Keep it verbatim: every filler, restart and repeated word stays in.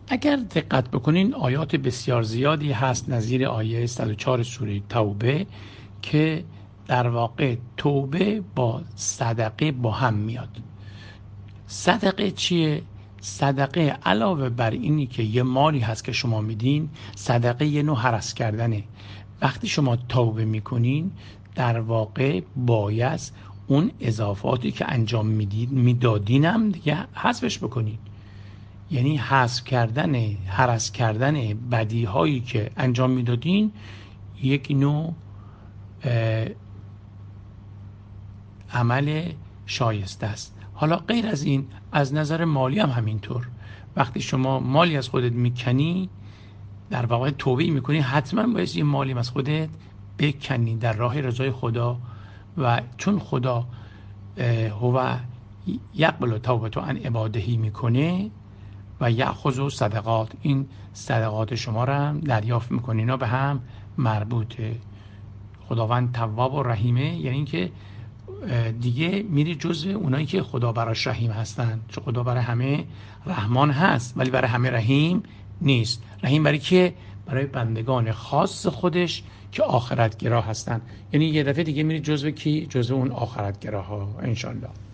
اگر دقت بکنین آیات بسیار زیادی هست نظیر آیه صد و چهار سوره توبه که در واقع توبه با صدقه با هم میاد. صدقه چیه؟ صدقه علاوه بر اینی که یه مالی هست که شما میدین، صدقه یه نوع هرس کردنه. وقتی شما توبه میکنین در واقع باید اون اضافاتی که انجام میدید میدادین هم دیگه حذفش بکنین. یعنی حذف کردن هرس کردن بدی هایی که انجام میدادین یک نوع عمل شایسته است. حالا غیر از این از نظر مالی هم همینطور. وقتی شما مالی از خودت میکنی در واقع توبه میکنی، حتما باید یه مالی از خودت بکنی در راه رضای خدا، و چون خدا هو یقبل توبه عن عبادهی میکنه و یأخذ صدقات، این صدقات شما رو هم دریافت میکنه. اینا به هم مربوطه. خداوند تواب و رحیمه، یعنی اینکه دیگه میری جزء اونایی که خدا براش رحیم هستن، چون خدا برای همه رحمان هست ولی برای همه رحیم نیست. رحیم برای که برای بندگان خاص خودش که آخرت گرا هستن. یعنی یه دفعه دیگه میری جزء کی؟ جزء اون آخرت گراها انشالله.